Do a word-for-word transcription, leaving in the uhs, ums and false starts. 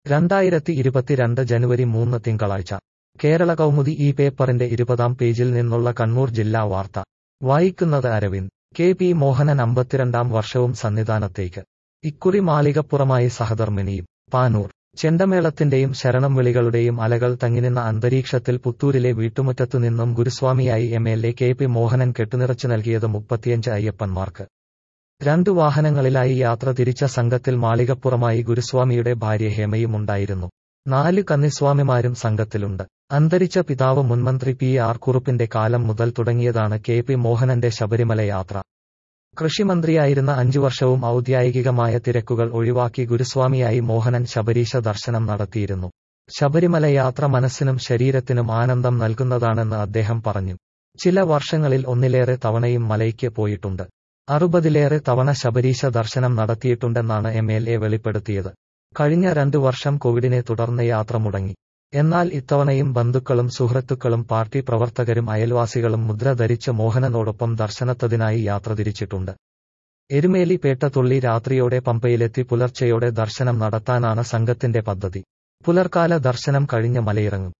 രണ്ടായിരത്തി ഇരുപത്തിരണ്ട് ജനുവരി മൂന്ന് തിങ്കളാഴ്ച കേരള കൗമുദി ഈ പേപ്പറിന്റെ ഇരുപതാം പേജിൽ നിന്നുള്ള കണ്ണൂർ ജില്ലാ വാർത്ത വായിക്കുന്നത് അരവിന്ദ്. കെ പി മോഹനൻ അമ്പത്തിരണ്ടാം വർഷവും സന്നിധാനത്തേക്ക്. ഇക്കുറി മാളികപ്പുറമായി സഹധർമ്മിണിയും. പാനൂർ. ചെണ്ടമേളത്തിന്റെയും ശരണം വിളികളുടെയും അലകൾ തങ്ങിനിന്ന അന്തരീക്ഷത്തിൽ പുത്തൂരിലെ വീട്ടുമുറ്റത്തുനിന്നും ഗുരുസ്വാമിയായി M L A K P Mohanan കെട്ടുനിറച്ചു നൽകിയത് മുപ്പത്തിയഞ്ച് അയ്യപ്പന്മാർക്ക്. രണ്ടു വാഹനങ്ങളിലായി യാത്ര തിരിച്ച സംഘത്തിൽ മാളികപ്പുറമായി ഗുരുസ്വാമിയുടെ ഭാര്യ ഹേമയുമുണ്ടായിരുന്നു. നാല് കന്നിസ്വാമിമാരും സംഘത്തിലുണ്ട്. അന്തരിച്ച പിതാവ് മുൻമന്ത്രി പി ആർ കുറുപ്പിന്റെ കാലം മുതൽ തുടങ്ങിയതാണ് കെ പി മോഹനന്റെ ശബരിമല യാത്ര. കൃഷിമന്ത്രിയായിരുന്ന അഞ്ചു വർഷവും ഔദ്യോഗികമായ തിരക്കുകൾ ഒഴിവാക്കി ഗുരുസ്വാമിയായി മോഹനൻ ശബരീശ ദർശനം നടത്തിയിരുന്നു. ശബരിമല യാത്ര മനസ്സിനും ശരീരത്തിനും ആനന്ദം നൽകുന്നതാണെന്ന് അദ്ദേഹം പറഞ്ഞു. ചില വർഷങ്ങളിൽ ഒന്നിലേറെ തവണയും മലയ്ക്ക് പോയിട്ടുണ്ട്. അറുപതിലേറെ തവണ ശബരീശ ദർശനം നടത്തിയിട്ടുണ്ടെന്നാണ് എം എൽ എ വെളിപ്പെടുത്തിയത്. കഴിഞ്ഞ രണ്ടു വർഷം കോവിഡിനെ തുടർന്ന് യാത്ര മുടങ്ങി. എന്നാൽ ഇത്തവണയും ബന്ധുക്കളും സുഹൃത്തുക്കളും പാർട്ടി പ്രവർത്തകരും അയൽവാസികളും മുദ്ര ധരിച്ച് മോഹനനോടൊപ്പം ദർശനത്തതിനായി യാത്ര തിരിച്ചിട്ടുണ്ട്. എരുമേലി പേട്ടതുള്ളി രാത്രിയോടെ പമ്പയിലെത്തി പുലർച്ചെയോടെ ദർശനം നടത്താനാണ് സംഘത്തിന്റെ പദ്ധതി. പുലർക്കാല ദർശനം കഴിഞ്ഞ് മലയിറങ്ങും.